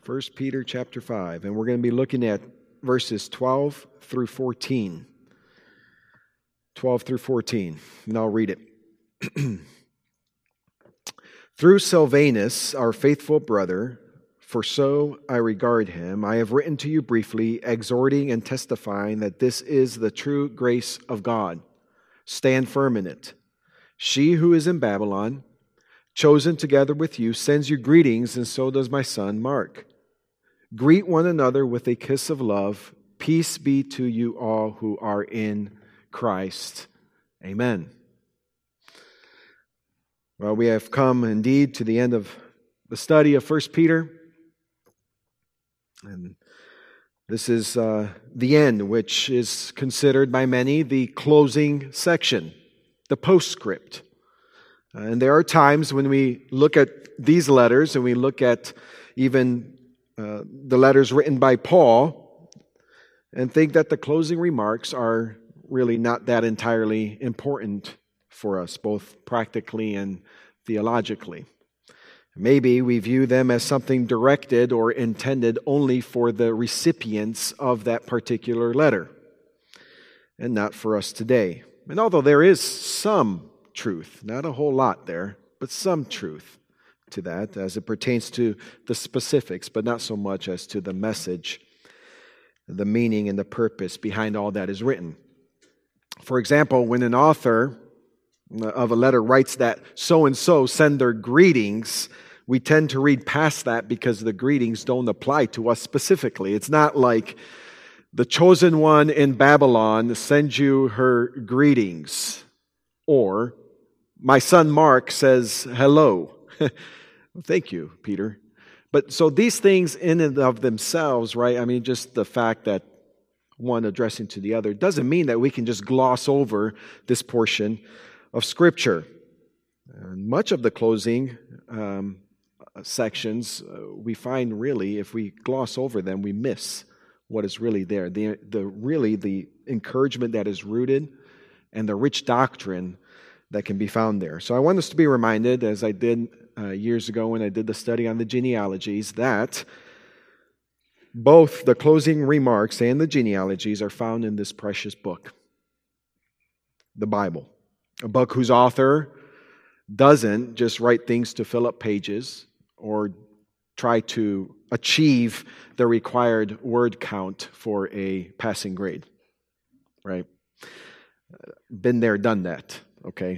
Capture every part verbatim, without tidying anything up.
First Peter chapter five, and we're going to be looking at verses twelve through fourteen. twelve through fourteen, and I'll read it. Through Silvanus, our faithful brother, for so I regard him, I have written to you briefly, exhorting and testifying that this is the true grace of God. Stand firm in it. She who is in Babylon, chosen together with you, sends you greetings, and so does my son Mark. Greet one another with a kiss of love. Peace be to you all who are in Christ. Amen. Well, we have come indeed to the end of the study of First Peter. And this is uh, the end, which is considered by many the closing section, the postscript. Uh, and there are times when we look at these letters and we look at even uh, the letters written by Paul and think that the closing remarks are really not that entirely important for us, both practically and theologically. Maybe we view them as something directed or intended only for the recipients of that particular letter, and not for us today. And although there is some truth, not a whole lot there, but some truth to that as it pertains to the specifics, but not so much as to the message, the meaning, and the purpose behind all that is written. For example, when an author of a letter writes that so-and-so send their greetings, we tend to read past that because the greetings don't apply to us specifically. It's not like the chosen one in Babylon sends you her greetings, or my son Mark says hello. Thank you, Peter. But so these things in and of themselves, right? I mean, just the fact that one addressing to the other doesn't mean that we can just gloss over this portion of Scripture. And much of the closing um, sections uh, we find really, if we gloss over them, we miss what is really there. The, the really the encouragement that is rooted and the rich doctrine that can be found there. So I want us to be reminded, as I did uh, years ago when I did the study on the genealogies, that both the closing remarks and the genealogies are found in this precious book, the Bible. A book whose author doesn't just write things to fill up pages or try to achieve the required word count for a passing grade, right? Been there, done that, okay?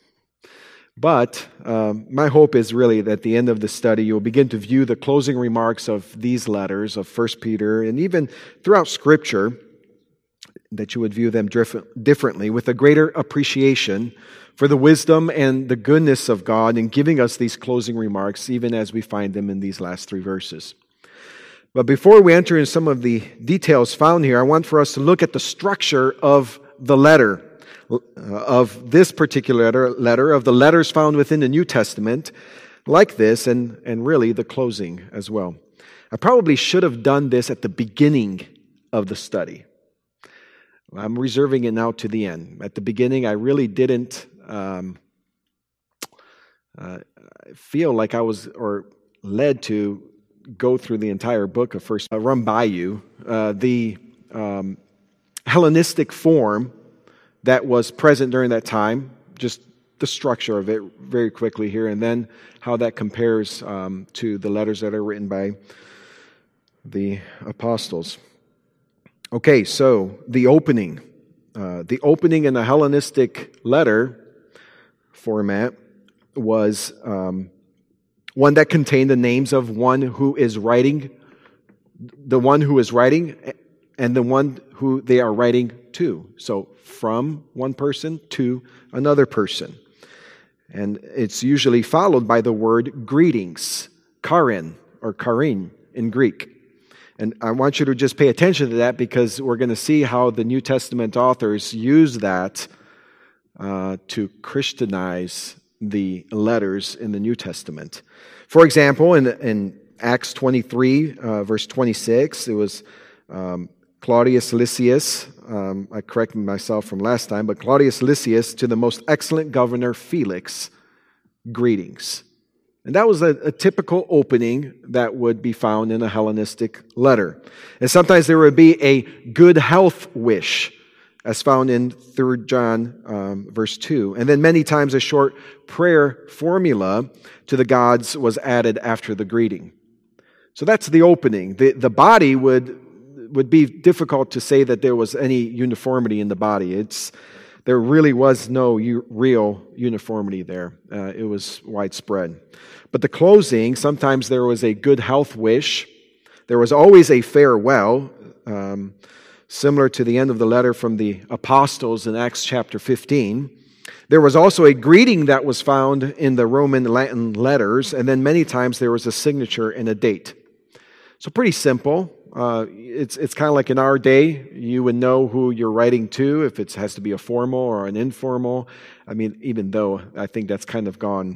But um, my hope is really that at the end of the study, you'll begin to view the closing remarks of these letters of First Peter and even throughout Scripture, that you would view them differently with a greater appreciation for the wisdom and the goodness of God in giving us these closing remarks, even as we find them in these last three verses. But before we enter in some of the details found here, I want for us to look at the structure of the letter, of this particular letter, letter of the letters found within the New Testament, like this, and, and really the closing as well. I probably should have done this at the beginning of the study. I'm reserving it now to the end. At the beginning, I really didn't um, uh, feel like I was or led to go through the entire book of First. I'll run by you uh, the um, Hellenistic form that was present during that time, just the structure of it very quickly here, and then how that compares um, to the letters that are written by the apostles. Okay, so the opening. Uh, the opening in the Hellenistic letter format was um, one that contained the names of one who is writing, the one who is writing, and the one who they are writing to. So from one person to another person. And it's usually followed by the word greetings, charin or charin in Greek. And I want you to just pay attention to that because we're going to see how the New Testament authors use that uh, to Christianize the letters in the New Testament. For example, in, in Acts twenty-three, uh, verse twenty-six, it was um, Claudius Lysias, um, I corrected myself from last time, but Claudius Lysias to the most excellent governor Felix, greetings. And that was a, a typical opening that would be found in a Hellenistic letter. And sometimes there would be a good health wish, as found in Third John um, verse two. And then many times a short prayer formula to the gods was added after the greeting. So that's the opening. The, the body would, would be difficult to say that there was any uniformity in the body. It's There really was no u- real uniformity there. Uh, it was widespread. But the closing, sometimes there was a good health wish. There was always a farewell, um, similar to the end of the letter from the apostles in Acts chapter fifteen. There was also a greeting that was found in the Roman Latin letters, and then many times there was a signature and a date. So pretty simple. Uh, it's it's kind of like in our day, you would know who you're writing to, if it has to be a formal or an informal. I mean, even though I think that's kind of gone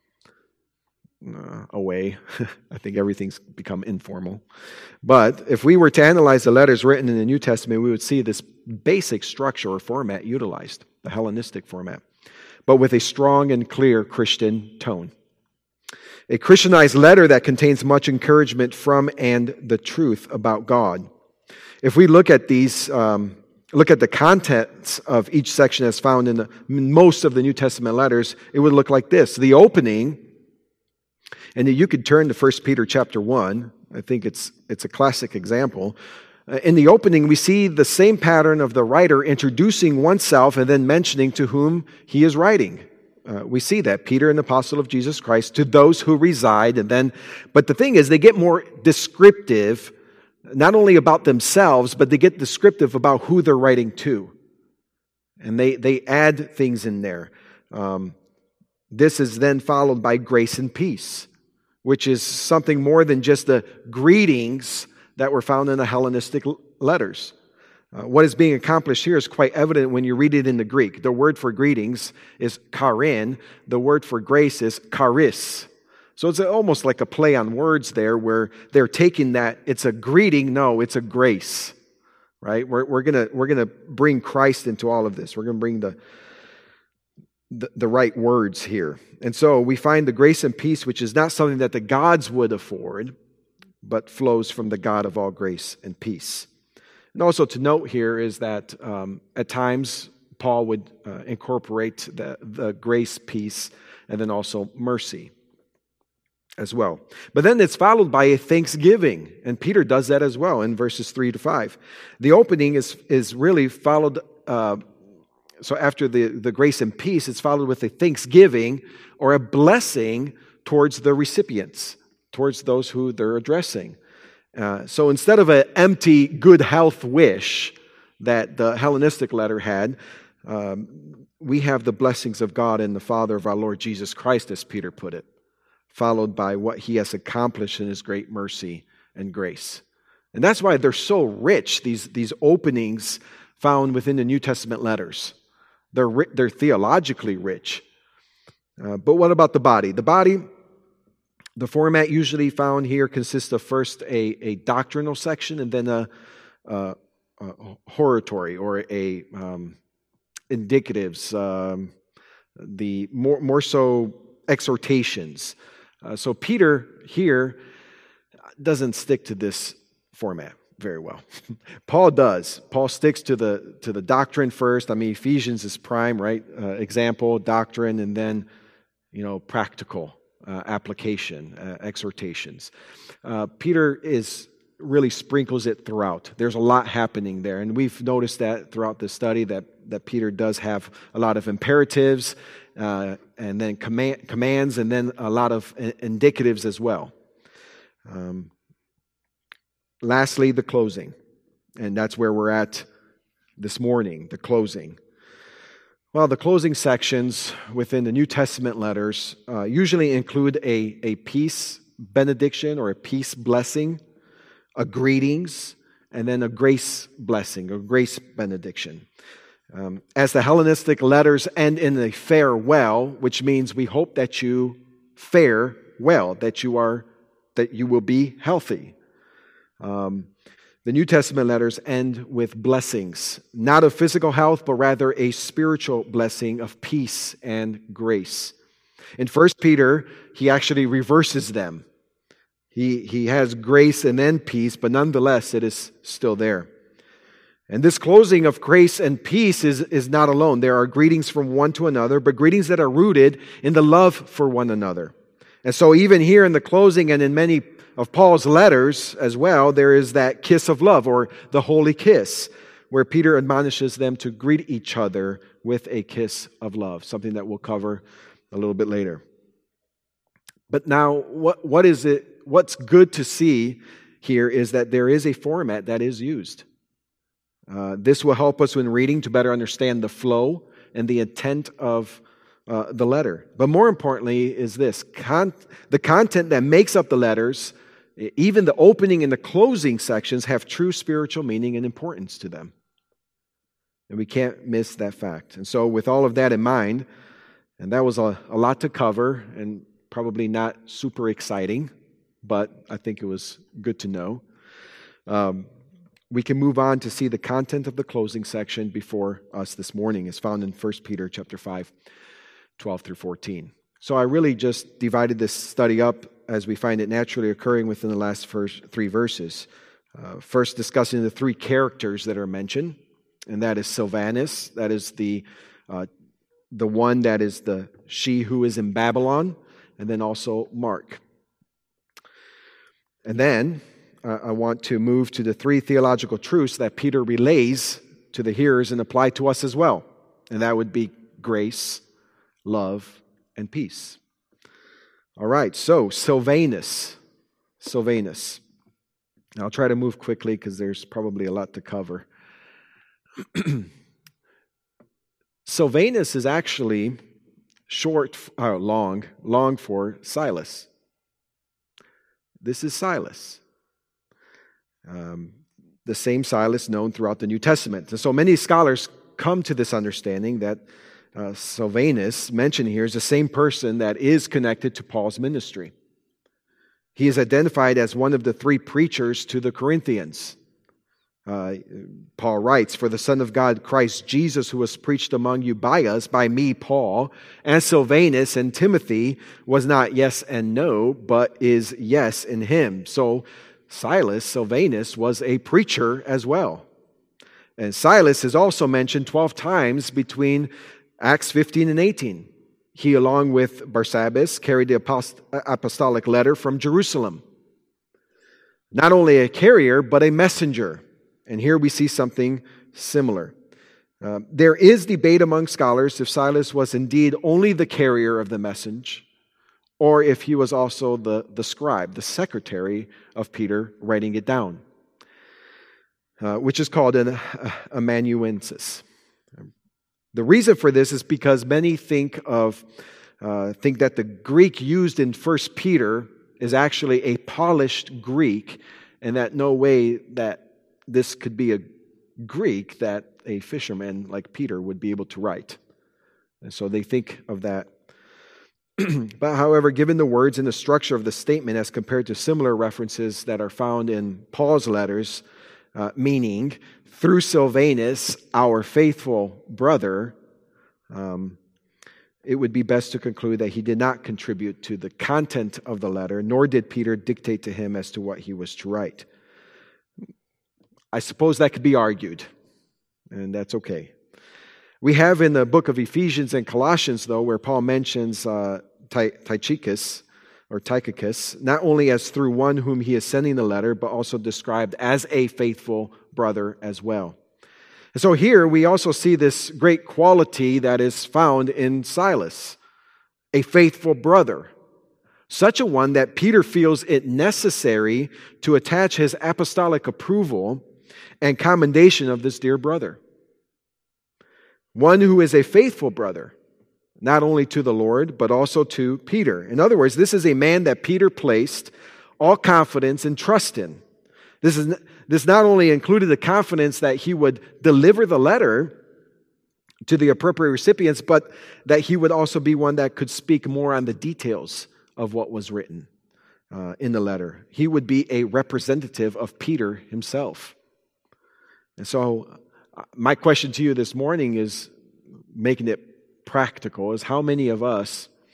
uh, away. I think everything's become informal. But if we were to analyze the letters written in the New Testament, we would see this basic structure or format utilized, the Hellenistic format, but with a strong and clear Christian tone. A Christianized letter that contains much encouragement from and the truth about God. If we look at these, um, look at the contents of each section as found in, the, in most of the New Testament letters, it would look like this. The opening, and you could turn to First Peter chapter one. I think it's it's a classic example. Uh, in the opening, we see the same pattern of the writer introducing oneself and then mentioning to whom he is writing. Uh, we see that, Peter, an apostle of Jesus Christ, to those who reside, and then, but the thing is, they get more descriptive, not only about themselves, but they get descriptive about who they're writing to. And they, they add things in there. Um, this is then followed by grace and peace, which is something more than just the greetings that were found in the Hellenistic letters. Uh, what is being accomplished here is quite evident when you read it in the Greek. The word for greetings is charin. The word for grace is charis. So it's almost like a play on words there where they're taking that, it's a greeting, no, it's a grace, right? We're, we're going we're gonna bring Christ into all of this. We're going to bring the, the, the right words here. And so we find the grace and peace, which is not something that the gods would afford, but flows from the God of all grace and peace. And also to note here is that um, at times Paul would uh, incorporate the, the grace, peace, and then also mercy as well. But then it's followed by a thanksgiving, and Peter does that as well in verses three to five. The opening is, is really followed, uh, so after the, the grace and peace, it's followed with a thanksgiving or a blessing towards the recipients, towards those who they're addressing. Uh, so instead of an empty good health wish that the Hellenistic letter had, um, we have the blessings of God and the Father of our Lord Jesus Christ, as Peter put it, followed by what he has accomplished in his great mercy and grace. And that's why they're so rich, these, these openings found within the New Testament letters. They're, ri- they're theologically rich. Uh, but what about the body? The body... The format usually found here consists of first a, a doctrinal section and then a, a, a hortatory or a um, indicatives, um, the more more so exhortations. Uh, so Peter here doesn't stick to this format very well. Paul does. Paul sticks to the to the doctrine first. I mean, Ephesians is prime, right? Uh, example, doctrine, and then you know practical. Uh, application, uh, exhortations. Uh, Peter is really sprinkles it throughout. There's a lot happening there, and we've noticed that throughout the study that that Peter does have a lot of imperatives, uh, and then command, commands, and then a lot of indicatives as well. Um, lastly, the closing, and that's where we're at this morning. The closing. Well, the closing sections within the New Testament letters uh, usually include a, a peace benediction or a peace blessing, a greetings, and then a grace blessing or grace benediction. Um, as the Hellenistic letters end in a farewell, which means we hope that you fare well, that you are, that you will be healthy. Um, The New Testament letters end with blessings, not of physical health, but rather a spiritual blessing of peace and grace. In First Peter, he actually reverses them. He, he has grace and then peace, but nonetheless, it is still there. And this closing of grace and peace is, is not alone. There are greetings from one to another, but greetings that are rooted in the love for one another. And so even here in the closing and in many of Paul's letters as well, there is that kiss of love, or the holy kiss, where Peter admonishes them to greet each other with a kiss of love, something that we'll cover a little bit later. But now, what, what is it? What's good to see here is that there is a format that is used. Uh, this will help us when reading to better understand the flow and the intent of uh, the letter. But more importantly is this, con- the content that makes up the letters, even the opening and the closing sections, have true spiritual meaning and importance to them. And we can't miss that fact. And so with all of that in mind, and that was a, a lot to cover and probably not super exciting, but I think it was good to know. Um, we can move on to see the content of the closing section before us this morning. It's found in First Peter chapter five, twelve through fourteen. So I really just divided this study up as we find it naturally occurring within the last first three verses. Uh, first discussing the three characters that are mentioned, and that is Silvanus, that is the uh, the one that is the she who is in Babylon, and then also Mark. And then uh, I want to move to the three theological truths that Peter relays to the hearers and apply to us as well. And that would be grace, love, and peace. All right, so Silvanus. Silvanus. I'll try to move quickly because there's probably a lot to cover. Silvanus is actually short, uh, long, long for Silas. This is Silas, um, the same Silas known throughout the New Testament. And so many scholars come to this understanding that uh, Silvanus, mentioned here, is the same person that is connected to Paul's ministry. He is identified as one of the three preachers to the Corinthians. Uh, Paul writes, "For the Son of God, Christ Jesus, who was preached among you by us, by me, Paul, and Silvanus and Timothy, was not yes and no, but is yes in him." So Silas, Silvanus, was a preacher as well. And Silas is also mentioned twelve times between Acts fifteen and eighteen. He, along with Barsabbas, carried the apost- apostolic letter from Jerusalem. Not only a carrier, but a messenger. And here we see something similar. Uh, there is debate among scholars if Silas was indeed only the carrier of the message, or if he was also the, the scribe, the secretary of Peter, writing it down, uh, which is called an uh, amanuensis. The reason for this is because many think of uh, think that the Greek used in First Peter is actually a polished Greek, and that no way that this could be a Greek that a fisherman like Peter would be able to write. And so they think of that. But however, given the words and the structure of the statement as compared to similar references that are found in Paul's letters, uh, meaning, through Silvanus, our faithful brother, um, it would be best to conclude that he did not contribute to the content of the letter, nor did Peter dictate to him as to what he was to write. I suppose that could be argued, and that's okay. We have in the book of Ephesians and Colossians, though, where Paul mentions uh, Tychicus, or Tychicus, not only as through one whom he is sending the letter, but also described as a faithful brother as well. And so here we also see this great quality that is found in Silas, a faithful brother. Such a one that Peter feels it necessary to attach his apostolic approval and commendation of this dear brother. One who is a faithful brother, not only to the Lord, but also to Peter. In other words, this is a man that Peter placed all confidence and trust in. This is this not only included the confidence that he would deliver the letter to the appropriate recipients, but that he would also be one that could speak more on the details of what was written uh, in the letter. He would be a representative of Peter himself. And so uh, my question to you this morning is, making it practical, is how many of us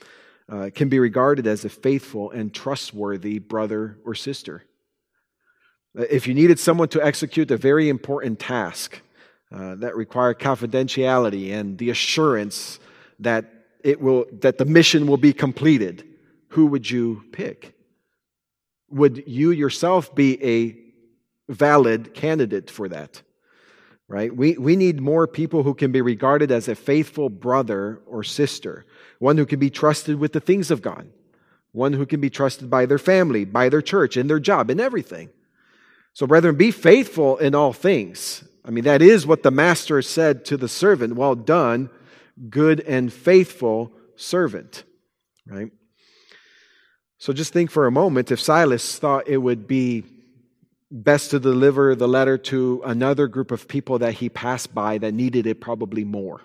uh, can be regarded as a faithful and trustworthy brother or sister. If you needed someone to execute a very important task uh, that required confidentiality and the assurance that it will that the mission will be completed, who would you pick? Would you yourself be a valid candidate for that? Right? We, we need more people who can be regarded as a faithful brother or sister, one who can be trusted with the things of God, one who can be trusted by their family, by their church, in their job, in everything. So brethren, be faithful in all things. I mean, that is what the master said to the servant. Well done, good and faithful servant. Right? So just think for a moment, if Silas thought it would be best to deliver the letter to another group of people that he passed by that needed it probably more.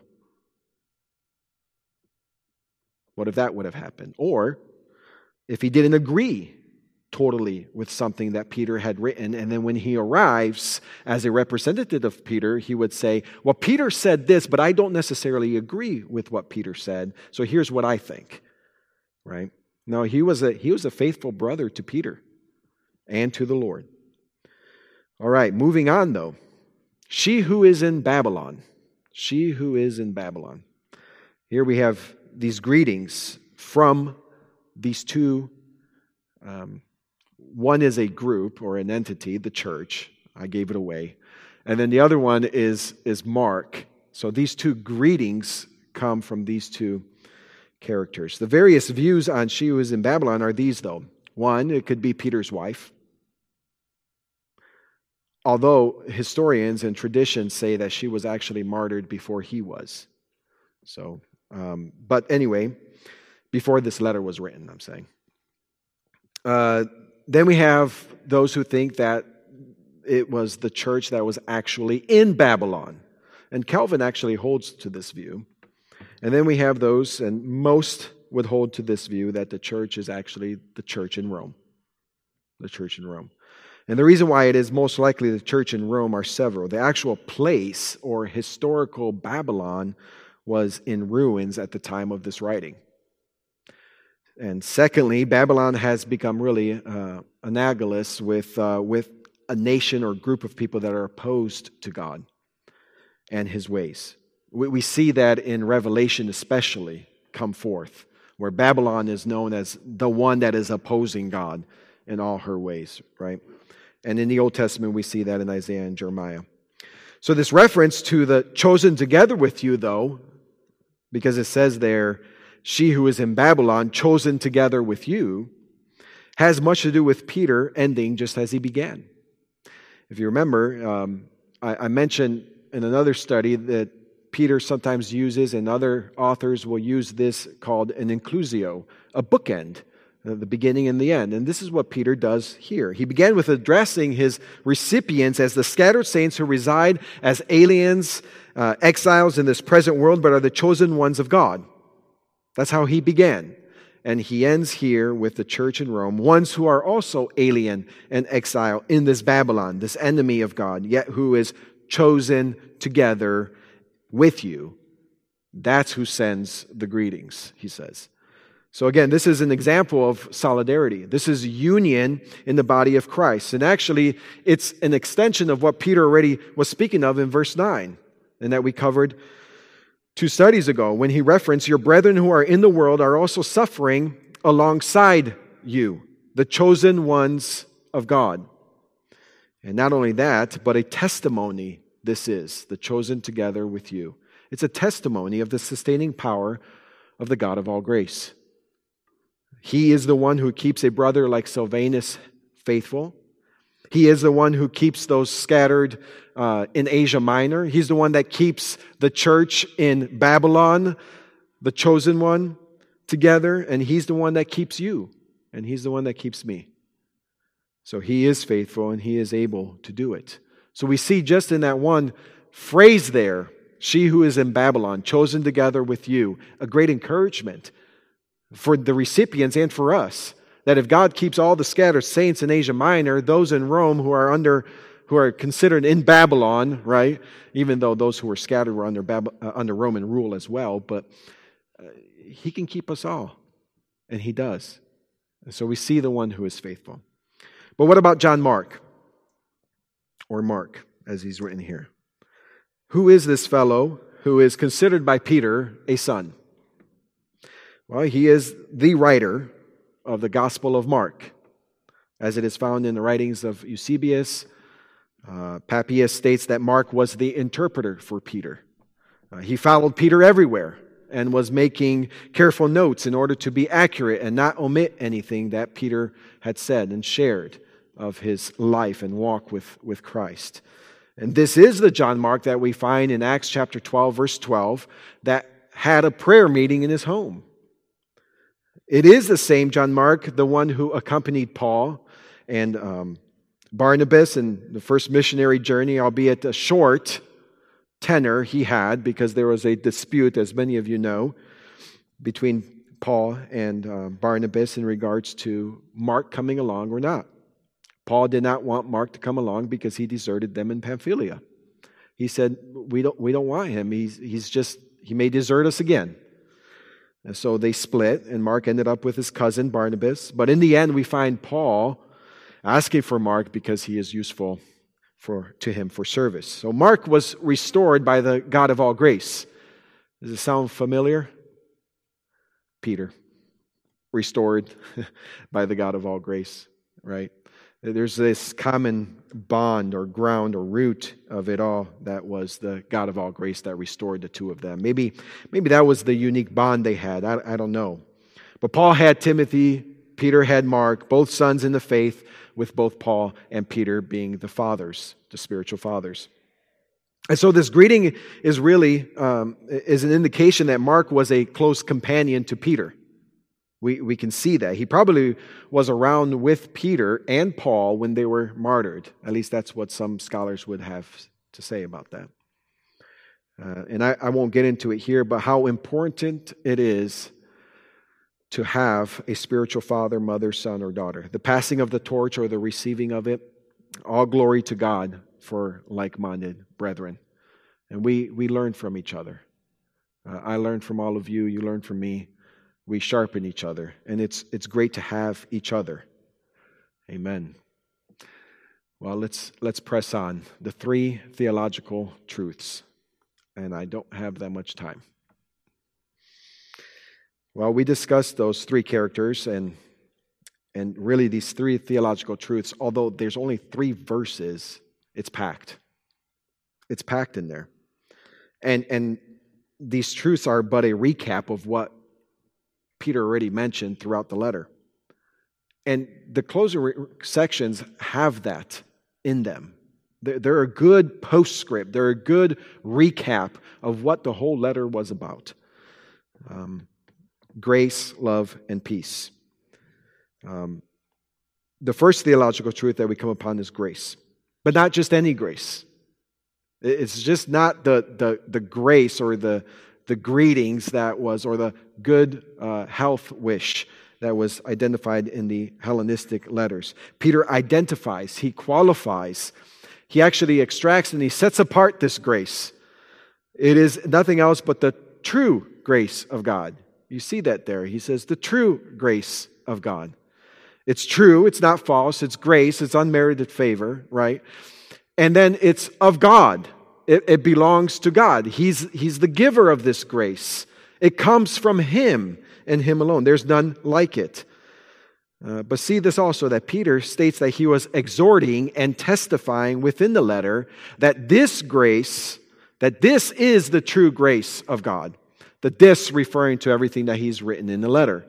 What if that would have happened? Or if he didn't agree totally with something that Peter had written, and then when he arrives as a representative of Peter, he would say, well, Peter said this, but I don't necessarily agree with what Peter said, so here's what I think. Right? No, he was a he was a faithful brother to Peter and to the Lord. All right, moving on though. She who is in Babylon. She who is in Babylon. Here we have these greetings from these two. Um, one is a group or an entity, the church. I gave it away. And then the other one is, is Mark. So these two greetings come from these two characters. The various views on she who is in Babylon are these though. One, it could be Peter's wife. Although historians and traditions say that she was actually martyred before he was. So, um, but anyway, before this letter was written, I'm saying. Uh, then we have those who think that it was the church that was actually in Babylon. And Calvin actually holds to this view. And then we have those, and most would hold to this view, that the church is actually the church in Rome. The church in Rome. And the reason why it is most likely the church in Rome are several. The actual place or historical Babylon was in ruins at the time of this writing. And secondly, Babylon has become really uh, analogous with, uh, with a nation or group of people that are opposed to God and His ways. We, we see that in Revelation especially come forth, where Babylon is known as the one that is opposing God in all her ways, right? And in the Old Testament, we see that in Isaiah and Jeremiah. So this reference to the chosen together with you, though, because it says there, she who is in Babylon, chosen together with you, has much to do with Peter ending just as he began. If you remember, um, I, I mentioned in another study that Peter sometimes uses, and other authors will use this called an inclusio, a bookend. The beginning and the end. And this is what Peter does here. He began with addressing his recipients as the scattered saints who reside as aliens, uh, exiles in this present world, but are the chosen ones of God. That's how he began. And he ends here with the church in Rome, ones who are also alien and exile in this Babylon, this enemy of God, yet who is chosen together with you. That's who sends the greetings, he says. So again, this is an example of solidarity. This is union in the body of Christ. And actually, it's an extension of what Peter already was speaking of in verse nine, and that we covered two studies ago, when he referenced, your brethren who are in the world are also suffering alongside you, the chosen ones of God. And not only that, but a testimony this is, the chosen together with you. It's a testimony of the sustaining power of the God of all grace. He is the one who keeps a brother like Silvanus faithful. He is the one who keeps those scattered uh, in Asia Minor. He's the one that keeps the church in Babylon, the chosen one, together. And He's the one that keeps you. And He's the one that keeps me. So He is faithful and He is able to do it. So we see just in that one phrase there, she who is in Babylon, chosen together with you, a great encouragement for the recipients and for us, that if God keeps all the scattered saints in Asia Minor, those in Rome who are under, who are considered in Babylon, right? Even though those who were scattered were under Bab- uh, under Roman rule as well, but uh, He can keep us all. And he does. And so we see the one who is faithful. But what about John Mark? Or Mark, as he's written here. Who is this fellow who is considered by Peter a son? Well, he is the writer of the Gospel of Mark, as it is found in the writings of Eusebius. Uh, Papias states that Mark was the interpreter for Peter. Uh, he followed Peter everywhere and was making careful notes in order to be accurate and not omit anything that Peter had said and shared of his life and walk with, with Christ. And this is the John Mark that we find in Acts chapter twelve, verse twelve, that had a prayer meeting in his home. It is the same John Mark, the one who accompanied Paul and um, Barnabas in the first missionary journey, albeit a short tenure he had, because there was a dispute, as many of you know, between Paul and uh, Barnabas in regards to Mark coming along or not. Paul did not want Mark to come along because he deserted them in Pamphylia. He said, we don't, we don't want him. He's, he's just, he may desert us again. And so they split, and Mark ended up with his cousin Barnabas. But in the end, we find Paul asking for Mark because he is useful for to him for service. So Mark was restored by the God of all grace. Does it sound familiar? Peter, restored by the God of all grace, right? There's this common bond or ground or root of it all that was the God of all grace that restored the two of them. Maybe, maybe that was the unique bond they had. I, I don't know. But Paul had Timothy, Peter had Mark, both sons in the faith, with both Paul and Peter being the fathers, the spiritual fathers. And so this greeting is really um, is an indication that Mark was a close companion to Peter. We, we can see that. He probably was around with Peter and Paul when they were martyred. At least that's what some scholars would have to say about that. Uh, and I, I won't get into it here, but how important it is to have a spiritual father, mother, son, or daughter. The passing of the torch or the receiving of it, all glory to God for like-minded brethren. And we, we learn from each other. Uh, I learned from all of you. You learn from me. We sharpen each other, and it's it's great to have each other. Amen. Well, let's let's press on. The three theological truths, and I don't have that much time. Well, we discussed those three characters, and and really these three theological truths. Although there's only three verses, it's packed. It's packed in there, and and these truths are but a recap of what Peter already mentioned throughout the letter. And the closing re- sections have that in them. They're, they're a good postscript. They're a good recap of what the whole letter was about. Um, grace, love, and peace. Um, the first theological truth that we come upon is grace. But not just any grace. It's just not the, the, the grace or the the greetings that was, or the good uh, health wish that was identified in the Hellenistic letters. Peter identifies, he qualifies, he actually extracts and he sets apart this grace. It is nothing else but the true grace of God. You see that there. He says the true grace of God. It's true, it's not false, it's grace, it's unmerited favor, right? And then it's of God. It, it belongs to God. He's, he's the giver of this grace. It comes from Him and Him alone. There's none like it. Uh, but see this also, that Peter states that he was exhorting and testifying within the letter that this grace, that this is the true grace of God. The this referring to everything that he's written in the letter.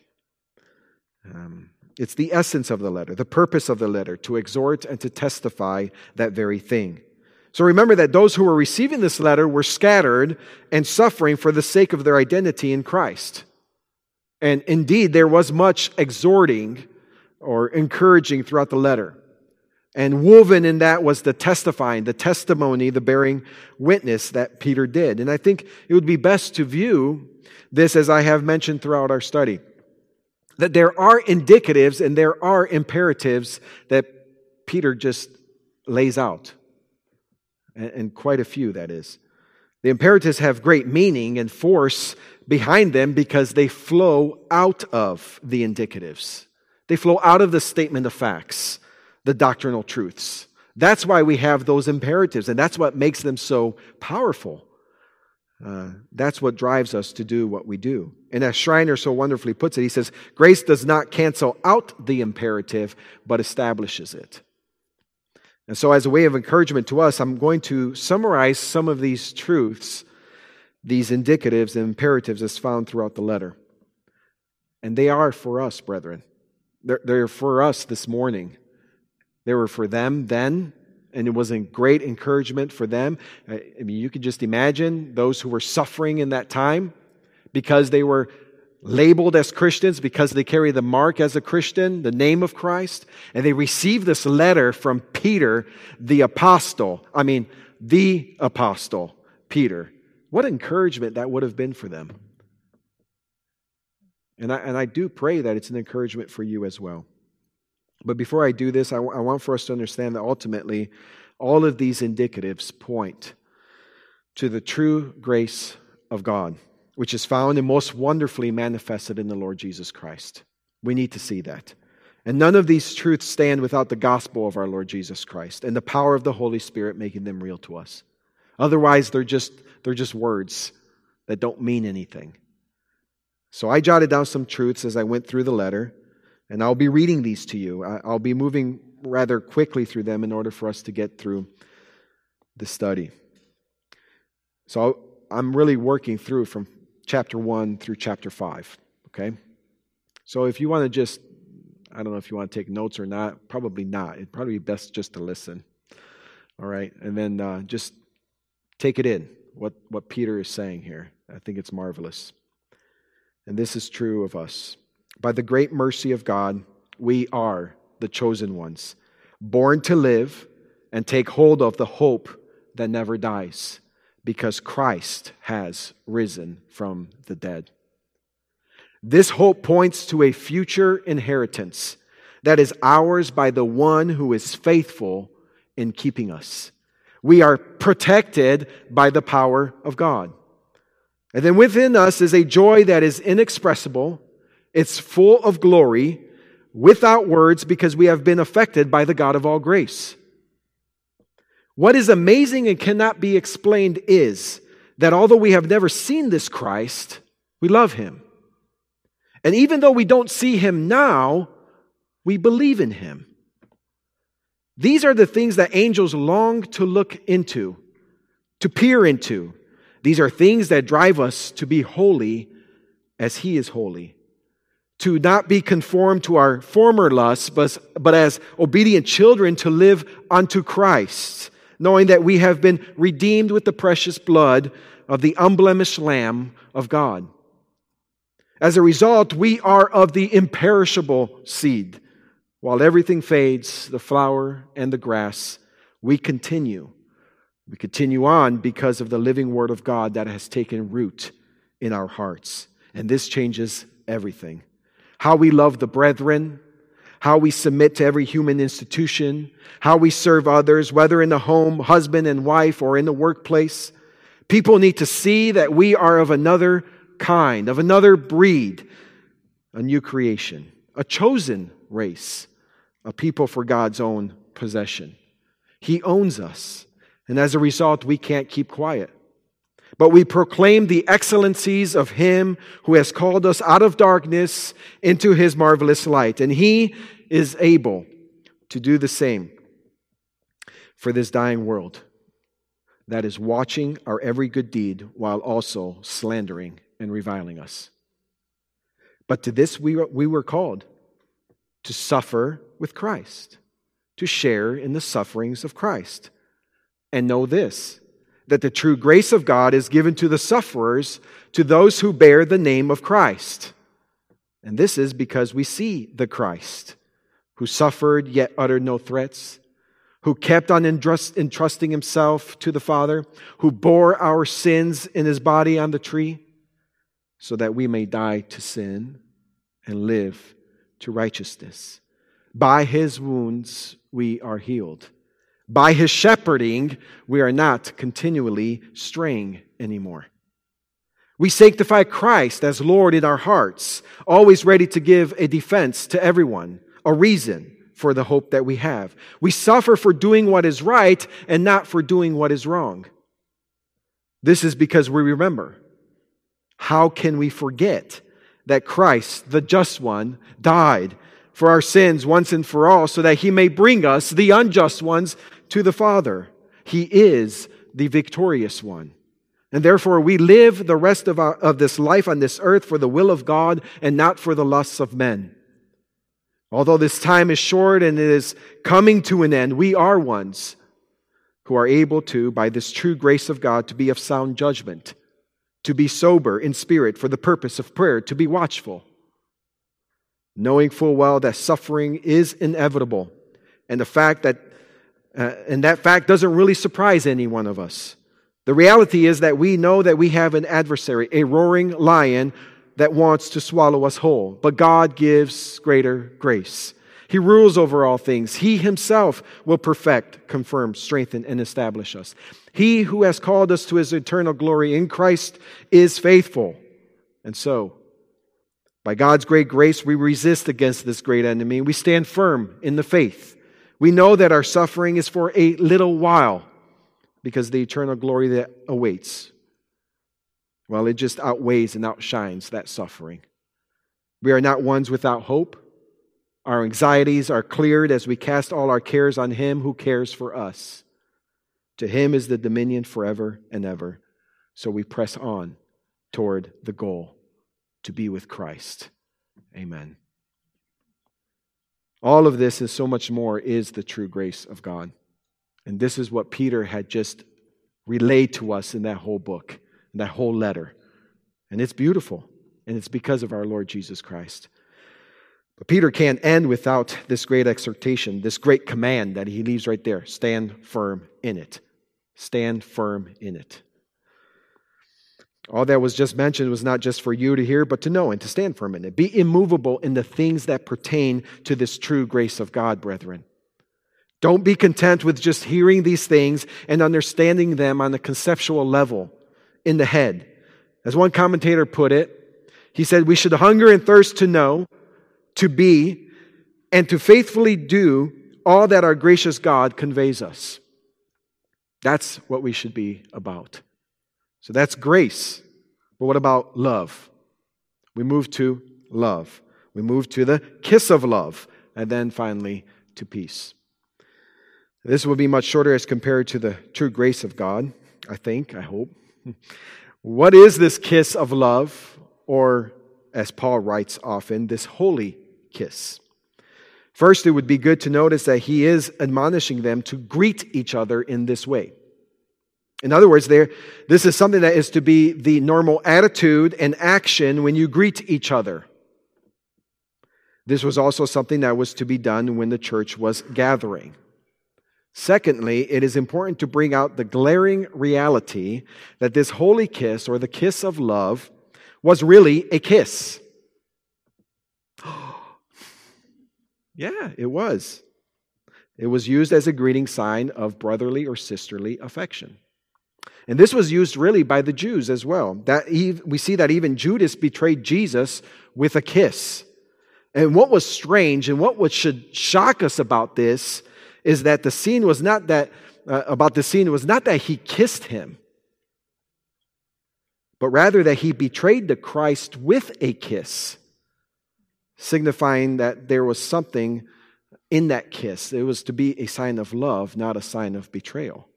Um, it's the essence of the letter, the purpose of the letter, to exhort and to testify that very thing. So remember that those who were receiving this letter were scattered and suffering for the sake of their identity in Christ. And indeed, there was much exhorting or encouraging throughout the letter. And woven in that was the testifying, the testimony, the bearing witness that Peter did. And I think it would be best to view this as I have mentioned throughout our study. That there are indicatives and there are imperatives that Peter just lays out. And quite a few, that is. The imperatives have great meaning and force behind them because they flow out of the indicatives. They flow out of the statement of facts, the doctrinal truths. That's why we have those imperatives, and that's what makes them so powerful. Uh, that's what drives us to do what we do. And as Schreiner so wonderfully puts it, he says, grace does not cancel out the imperative, but establishes it. And so as a way of encouragement to us, I'm going to summarize some of these truths, these indicatives and imperatives as found throughout the letter. And they are for us, brethren. They're, they're for us this morning. They were for them then, and it was a great encouragement for them. I mean, you can just imagine those who were suffering in that time because they were labeled as Christians, because they carry the mark as a Christian, the name of Christ, and they received this letter from Peter, the apostle. I mean, the apostle, Peter. What encouragement that would have been for them. And I, and I do pray that it's an encouragement for you as well. But before I do this, I, w- I want for us to understand that ultimately, all of these indicatives point to the true grace of God, which is found and most wonderfully manifested in the Lord Jesus Christ. We need to see that. And none of these truths stand without the gospel of our Lord Jesus Christ and the power of the Holy Spirit making them real to us. Otherwise, they're just, they're just words that don't mean anything. So I jotted down some truths as I went through the letter, and I'll be reading these to you. I'll be moving rather quickly through them in order for us to get through the study. So I'm really working through from chapter one through chapter five, okay? So if you want to just, I don't know if you want to take notes or not, probably not. It'd probably be best just to listen, all right? And then uh, just take it in, what, what Peter is saying here. I think it's marvelous. And this is true of us. By the great mercy of God, we are the chosen ones, born to live and take hold of the hope that never dies, because Christ has risen from the dead. This hope points to a future inheritance that is ours by the one who is faithful in keeping us. We are protected by the power of God. And then within us is a joy that is inexpressible. It's full of glory, without words, because we have been affected by the God of all grace. What is amazing and cannot be explained is that although we have never seen this Christ, we love Him. And even though we don't see Him now, we believe in Him. These are the things that angels long to look into, to peer into. These are things that drive us to be holy as He is holy. To not be conformed to our former lusts, but, but as obedient children to live unto Christ, knowing that we have been redeemed with the precious blood of the unblemished Lamb of God. As a result, we are of the imperishable seed. While everything fades, the flower and the grass, we continue. We continue on because of the living Word of God that has taken root in our hearts. And this changes everything. How we love the brethren, how we submit to every human institution, how we serve others, whether in the home, husband and wife, or in the workplace. People need to see that we are of another kind, of another breed, a new creation, a chosen race, a people for God's own possession. He owns us, and as a result, we can't keep quiet. But we proclaim the excellencies of Him who has called us out of darkness into His marvelous light. And He is able to do the same for this dying world that is watching our every good deed while also slandering and reviling us. But to this we were, we were called, to suffer with Christ, to share in the sufferings of Christ. And know this, that the true grace of God is given to the sufferers, to those who bear the name of Christ. And this is because we see the Christ, who suffered yet uttered no threats, who kept on entrust, entrusting Himself to the Father, who bore our sins in His body on the tree, so that we may die to sin and live to righteousness. By His wounds we are healed. By His shepherding, we are not continually straying anymore. We sanctify Christ as Lord in our hearts, always ready to give a defense to everyone, a reason for the hope that we have. We suffer for doing what is right and not for doing what is wrong. This is because we remember. How can we forget that Christ, the just one, died for our sins once and for all so that He may bring us, the unjust ones, to the Father? He is the victorious one. And therefore we live the rest of, our, of this life on this earth for the will of God and not for the lusts of men. Although this time is short and it is coming to an end, we are ones who are able to, by this true grace of God, to be of sound judgment, to be sober in spirit for the purpose of prayer, to be watchful, knowing full well that suffering is inevitable, and the fact that uh, and that fact doesn't really surprise any one of us. The reality is that we know that we have an adversary, a roaring lion that wants to swallow us whole. But God gives greater grace. He rules over all things. He Himself will perfect, confirm, strengthen, and establish us. He who has called us to His eternal glory in Christ is faithful. And so, by God's great grace, we resist against this great enemy. We stand firm in the faith. We know that our suffering is for a little while, because the eternal glory that awaits, well, it just outweighs and outshines that suffering. We are not ones without hope. Our anxieties are cleared as we cast all our cares on Him who cares for us. To Him is the dominion forever and ever. So we press on toward the goal, to be with Christ. Amen. All of this and so much more is the true grace of God. And this is what Peter had just relayed to us in that whole book, in that whole letter. And it's beautiful. And it's because of our Lord Jesus Christ. But Peter can't end without this great exhortation, this great command that he leaves right there. Stand firm in it. Stand firm in it. All that was just mentioned was not just for you to hear, but to know and to stand firm in it. Be immovable in the things that pertain to this true grace of God, brethren. Don't be content with just hearing these things and understanding them on a conceptual level in the head. As one commentator put it, he said, we should hunger and thirst to know, to be, and to faithfully do all that our gracious God conveys us. That's what we should be about. So that's grace. But what about love? We move to love. We move to the kiss of love. And then finally to peace. This will be much shorter as compared to the true grace of God, I think, I hope. What is this kiss of love? Or, as Paul writes often, this holy kiss? First, it would be good to notice that he is admonishing them to greet each other in this way. In other words, there, this is something that is to be the normal attitude and action when you greet each other. This was also something that was to be done when the church was gathering. Secondly, it is important to bring out the glaring reality that this holy kiss, or the kiss of love, was really a kiss. Yeah, it was. It was used as a greeting sign of brotherly or sisterly affection. And this was used really by the Jews as well. That we see that even Judas betrayed Jesus with a kiss. And what was strange and what should shock us about this is that the scene was not that, uh, about the scene was not that he kissed him, but rather that he betrayed the Christ with a kiss, signifying that there was something in that kiss. It was to be a sign of love, not a sign of betrayal.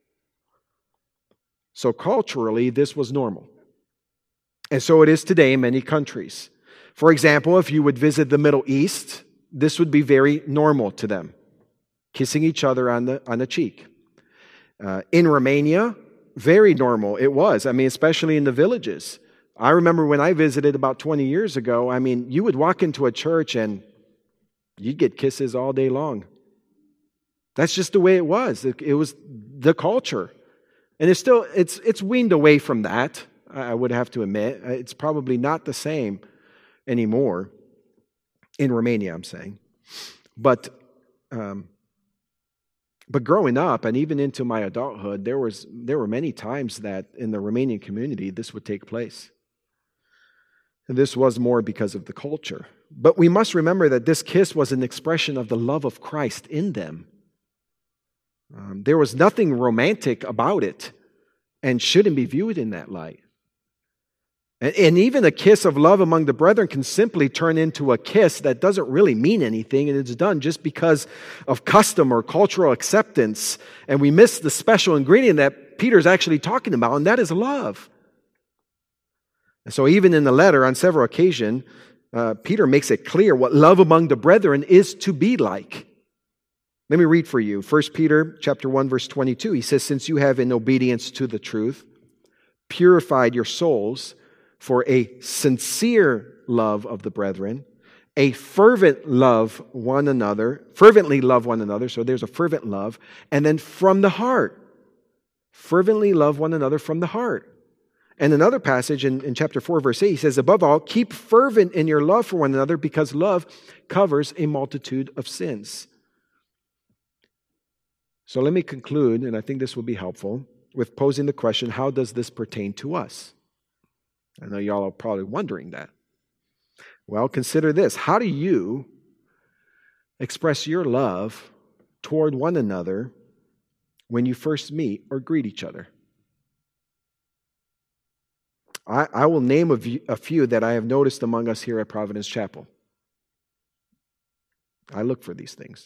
So culturally, this was normal. And so it is today in many countries. For example, if you would visit the Middle East, this would be very normal to them. Kissing each other on the on the cheek. Uh, in Romania, very normal it was. I mean, especially in the villages. I remember when I visited about twenty years ago, I mean, you would walk into a church and you'd get kisses all day long. That's just the way it was. It, it was the culture. And it's still, it's it's weaned away from that, I would have to admit. It's probably not the same anymore. In Romania, I'm saying. But... Um, But growing up and even into my adulthood, there was there were many times that in the Romanian community this would take place. And this was more because of the culture. But we must remember that this kiss was an expression of the love of Christ in them. Um, there was nothing romantic about it and shouldn't be viewed in that light. And, and even a kiss of love among the brethren can simply turn into a kiss that doesn't really mean anything, and it's done just because of custom or cultural acceptance. And we miss the special ingredient that Peter's actually talking about, and that is love. And so even in the letter, on several occasions, uh, Peter makes it clear what love among the brethren is to be like. Let me read for you. First Peter chapter one, verse twenty-two. He says, "Since you have, in obedience to the truth, purified your souls for a sincere love of the brethren, a fervent love one another, fervently love one another." So there's a fervent love. And then from the heart. Fervently love one another from the heart. And another passage in, in chapter four, verse eight, he says, "Above all, keep fervent in your love for one another, because love covers a multitude of sins." So let me conclude, and I think this will be helpful, with posing the question, how does this pertain to us? I know y'all are probably wondering that. Well, consider this. How do you express your love toward one another when you first meet or greet each other? I, I will name a, v- a few that I have noticed among us here at Providence Chapel. I look for these things.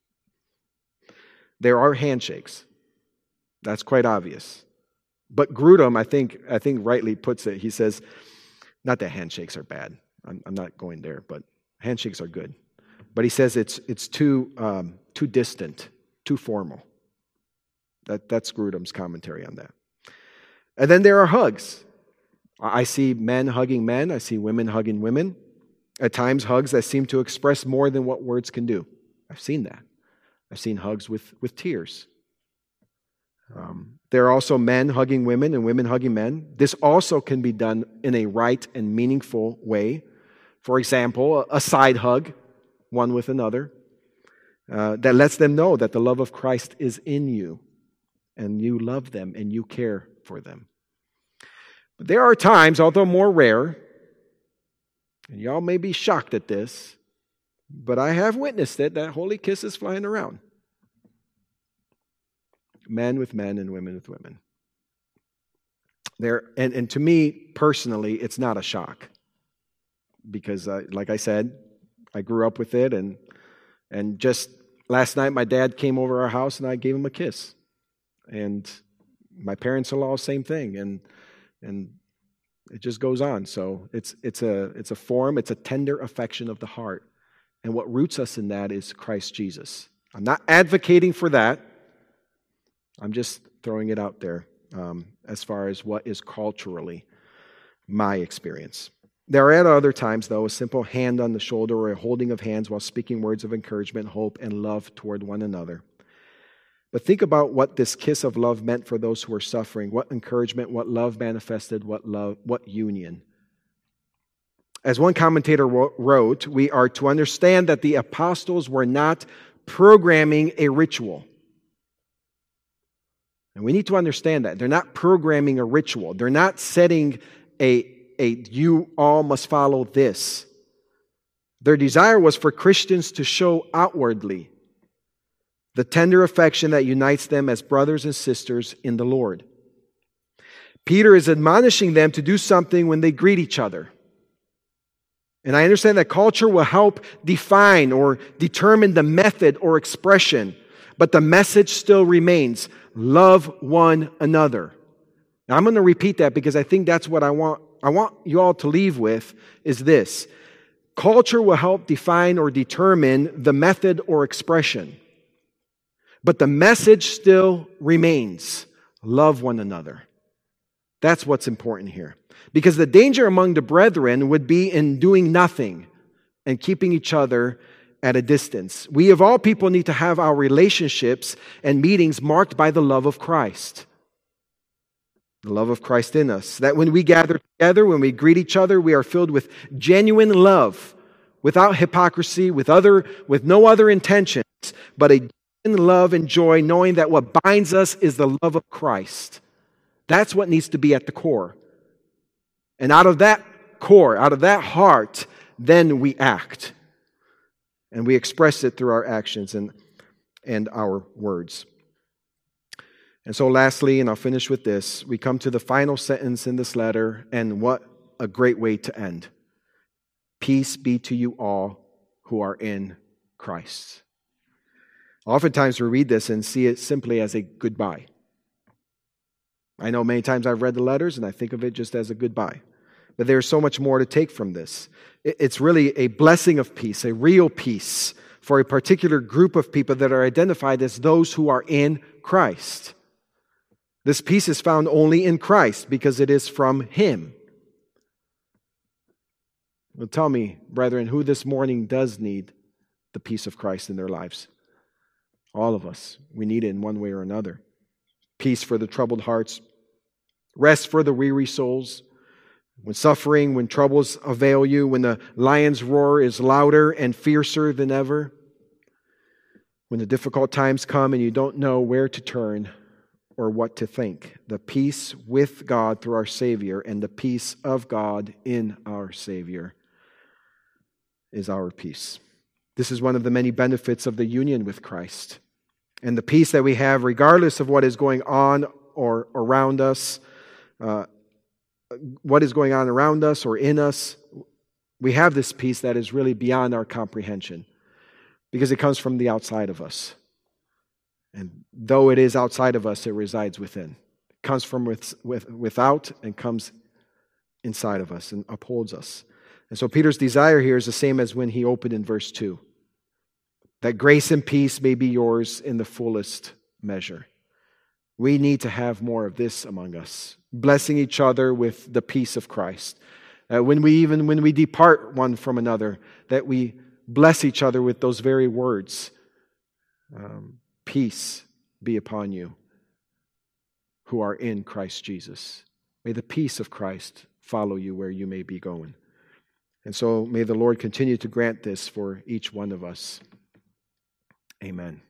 There are handshakes. That's quite obvious. But Grudem, I think, I think rightly puts it. He says, not that handshakes are bad. I'm, I'm not going there, but handshakes are good. But he says it's it's too um, too distant, too formal. That that's Grudem's commentary on that. And then there are hugs. I see men hugging men. I see women hugging women. At times, hugs that seem to express more than what words can do. I've seen that. I've seen hugs with, with tears. Um, there are also men hugging women and women hugging men. This also can be done in a right and meaningful way. For example, a side hug, one with another, uh, that lets them know that the love of Christ is in you, and you love them and you care for them. But there are times, although more rare, and y'all may be shocked at this, but I have witnessed it, that holy kiss is flying around. Men with men and women with women. There, and, and to me, personally, it's not a shock. Because, uh, like I said, I grew up with it, and and just last night, my dad came over our house, and I gave him a kiss. And my parents-in-law, same thing, and and it just goes on. So it's it's a it's a form, it's a tender affection of the heart. And what roots us in that is Christ Jesus. I'm not advocating for that. I'm just throwing it out there um, as far as what is culturally my experience. There are at other times, though, a simple hand on the shoulder or a holding of hands while speaking words of encouragement, hope, and love toward one another. But think about what this kiss of love meant for those who were suffering, what encouragement, what love manifested, what love, what union. As one commentator wrote, we are to understand that the apostles were not programming a ritual. And we need to understand that. They're not programming a ritual. They're not setting a, a you all must follow this. Their desire was for Christians to show outwardly the tender affection that unites them as brothers and sisters in the Lord. Peter is admonishing them to do something when they greet each other. And I understand that culture will help define or determine the method or expression, but the message still remains: love one another. Now, I'm going to repeat that because I think that's what I want I want you all to leave with, is this. Culture will help define or determine the method or expression, but the message still remains: love one another. That's what's important here. Because the danger among the brethren would be in doing nothing and keeping each other at a distance. We of all people need to have our relationships and meetings marked by the love of Christ. The love of Christ in us. That when we gather together, when we greet each other, we are filled with genuine love, without hypocrisy, with other, with no other intentions, but a in love and joy, knowing that what binds us is the love of Christ. That's what needs to be at the core. And out of that core, out of that heart, then we act. And we express it through our actions and, and our words. And so lastly, and I'll finish with this, we come to the final sentence in this letter, and what a great way to end. Peace be to you all who are in Christ. Oftentimes we read this and see it simply as a goodbye. I know many times I've read the letters and I think of it just as a goodbye. But there's so much more to take from this. It's really a blessing of peace, a real peace for a particular group of people that are identified as those who are in Christ. This peace is found only in Christ because it is from Him. Well, tell me, brethren, who this morning does need the peace of Christ in their lives? All of us. We need it in one way or another. Peace for the troubled hearts. Rest for the weary souls. When suffering, when troubles avail you, when the lion's roar is louder and fiercer than ever, when the difficult times come and you don't know where to turn or what to think, the peace with God through our Savior and the peace of God in our Savior is our peace. This is one of the many benefits of the union with Christ. And the peace that we have, regardless of what is going on or around us, uh, what is going on around us or in us, we have this peace that is really beyond our comprehension because it comes from the outside of us. And though it is outside of us, it resides within. It comes from with, with, without and comes inside of us and upholds us. And so Peter's desire here is the same as when he opened in verse two. That grace and peace may be yours in the fullest measure. We need to have more of this among us, blessing each other with the peace of Christ. Uh, when we even when we depart one from another, that we bless each other with those very words. Um, peace be upon you who are in Christ Jesus. May the peace of Christ follow you where you may be going. And so may the Lord continue to grant this for each one of us. Amen.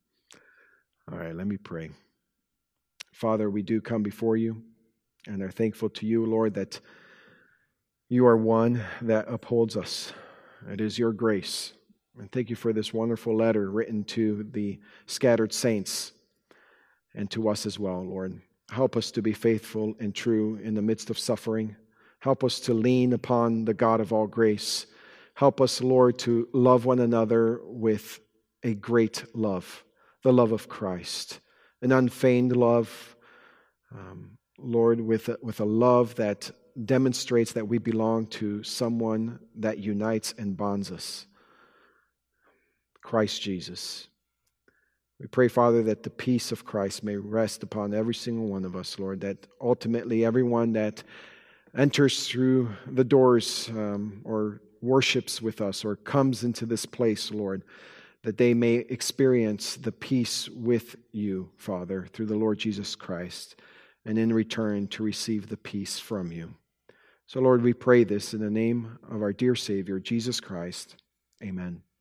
All right, let me pray. Father, we do come before you and are thankful to you, Lord, that you are one that upholds us. It is your grace. And thank you for this wonderful letter written to the scattered saints and to us as well, Lord. Help us to be faithful and true in the midst of suffering. Help us to lean upon the God of all grace. Help us, Lord, to love one another with a great love, the love of Christ, an unfeigned love, um, Lord, with a, with a love that demonstrates that we belong to someone that unites and bonds us, Christ Jesus. We pray, Father, that the peace of Christ may rest upon every single one of us, Lord, that ultimately everyone that enters through the doors um, or worships with us or comes into this place, Lord, that they may experience the peace with you, Father, through the Lord Jesus Christ, and in return to receive the peace from you. So, Lord, we pray this in the name of our dear Savior, Jesus Christ. Amen.